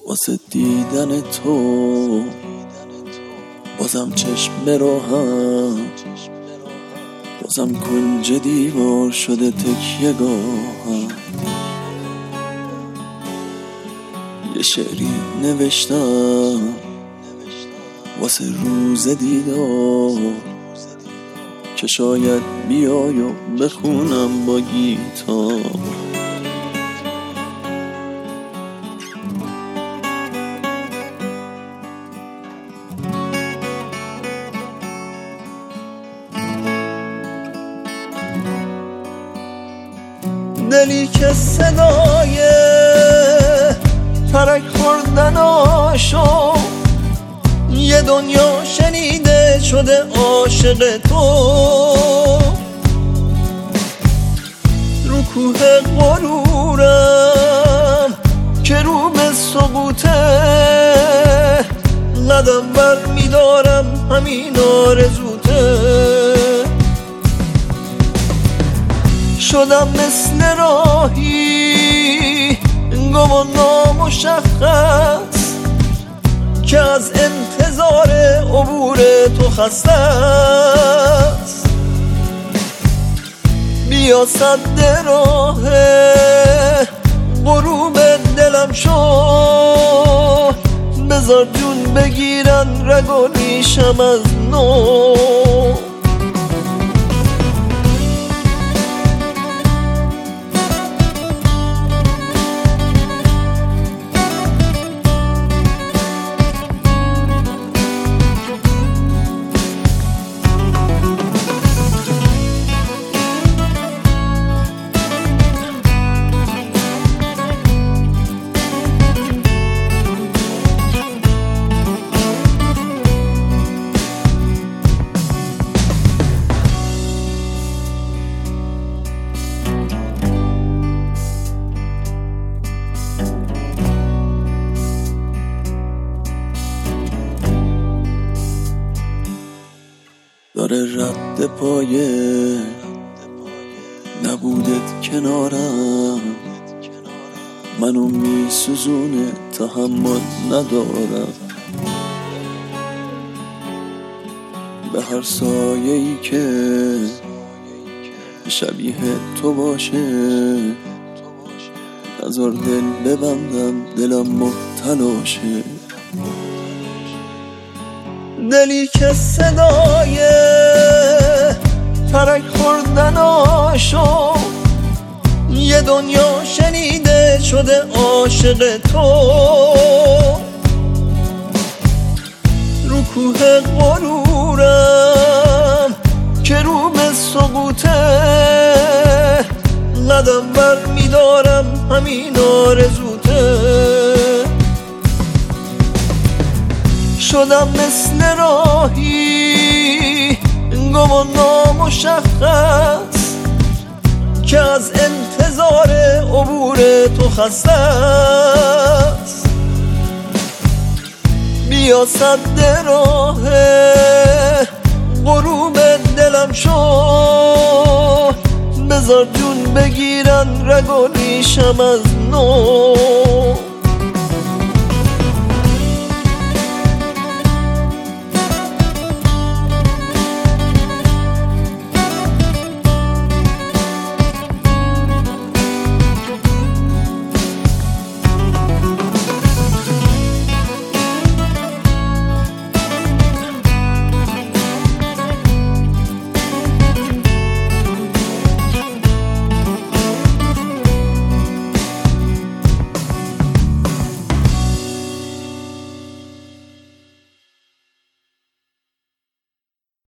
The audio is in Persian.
واسه دیدن تو بازم چشم براهم، بازم کنج دیوار شده تکیه گاهم. یه شعری نوشتم واسه روز دیدار که شاید بیای و بخونم با گیتار. دلی که صدای ترک خوردناشو یه دنیا شنیده شده عاشق تو. رو کوه غرورم که رو به سقوطه، قدم بر میدارم همین آرزوته. شدم مثل راهی گم و نامشخص که از انتظار عبور تو خسته است. بیا سد راه غروب دلم شو، بذار جون بگیرن رگ و ریشم از نو. داره رد پایه نبودت کنارم، منو میسوزونه تحمل ندارم. به هر سایه‌ای که شبیه تو باشه نذار دل ببندم، دلم مبتلاشه. دلی که صدای ترک خوردناشو یه دنیا شنیده شده عاشق تو. رو کوه غرورم که رو به سقوطه، قدم بر میدارم همین آرزوته. شدم مثل راهی گم و نامشخص که از انتظار عبور تو خسته است. بیا سد راه غروب دلم شو، بذار جون بگیرن رگ و ریشم از نو.